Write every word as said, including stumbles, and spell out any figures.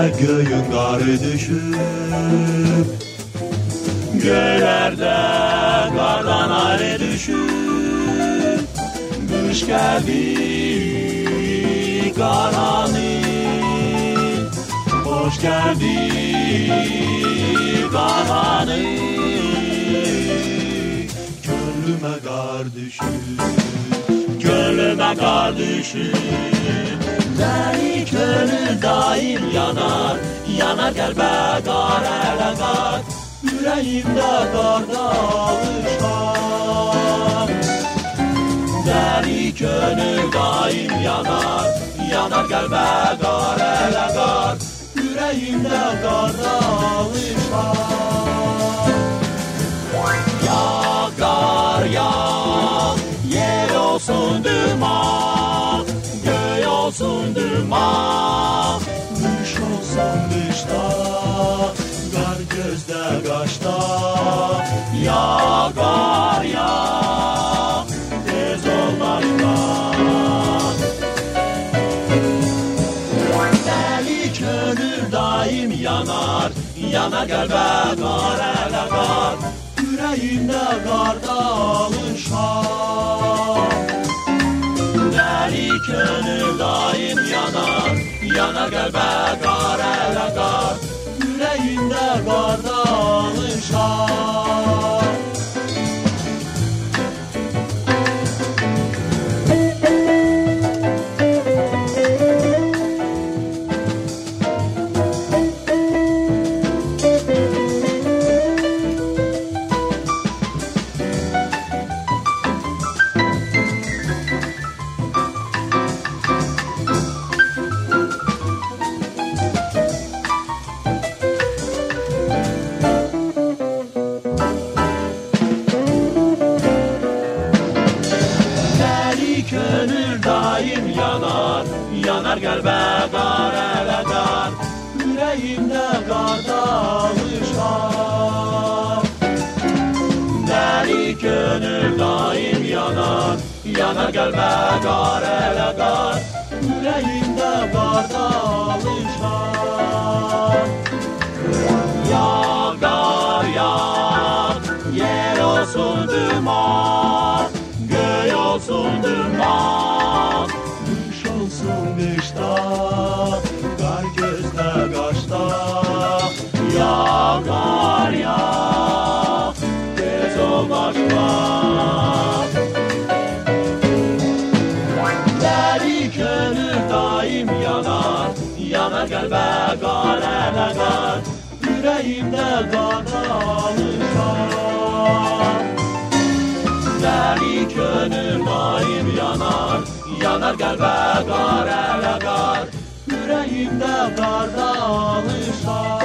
göğün qarı düşüb, göylərdə qardan ayrı düşüb, qış gəldi qaranın, hoş gəldi qaranın, gönlümə qar düşüb, gönlümə qar düşüb. Deli könül daim yanar, yanar qəlbə qar ələ qar, yüreğimdə qarda alışar. Deli könül daim yanar, yanar qəlbə qar ələ qar, yüreğimdə qarda alışar. Yağ qar yağ, yer olsun duman, olsun duman, kış olsun dışta, kar gözde kaşta. Ya kar ya, tez ol başta. Deli könül daim yanar, yanar qəlbə qar ələ qar, yüreğimdə qarda alışar. Deli könül daim yanar, yanar qəlbə qar ələ qar, yüreğimdə qarda alışar. Könül daim yanar, yanar qəlbə qar ələ qar, yüreğimdə qarda alışar. Deli könül daim yanar, yanar qəlbə qar ələ qar, yüreğimdə qarda alışar. Yağ qar yağ, yer olsun duman, göy olsun duman, kış olsun qışda, qar gözdə qaşda. Ya qar ya, tez ol başla. Deli könül daim yanar, yanar qəlbə qar ələ qar, yüreğimdə qarda alışar. Deli könül daim yanar, yanar qəlbə qar ələ qar, yüreğimdə qarda alışar.